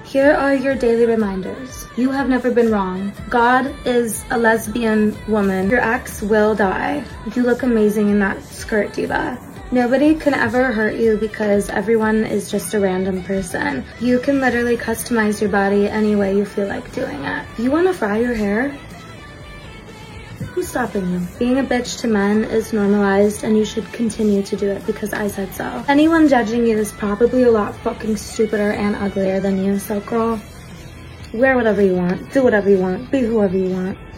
Here are your daily reminders. You have never been wrong. God is a lesbian woman. Your ex will die. You look amazing in that skirt, diva. Nobody can ever hurt you because everyone is just a random person. You can literally customize your body any way you feel like doing it. You want to fry your hair? Who's stopping you? Being a bitch to men is normalized and you should continue to do it because I said so. Anyone judging you is probably a lot fucking stupider and uglier than you, so girl, wear whatever you want, do whatever you want, be whoever you want.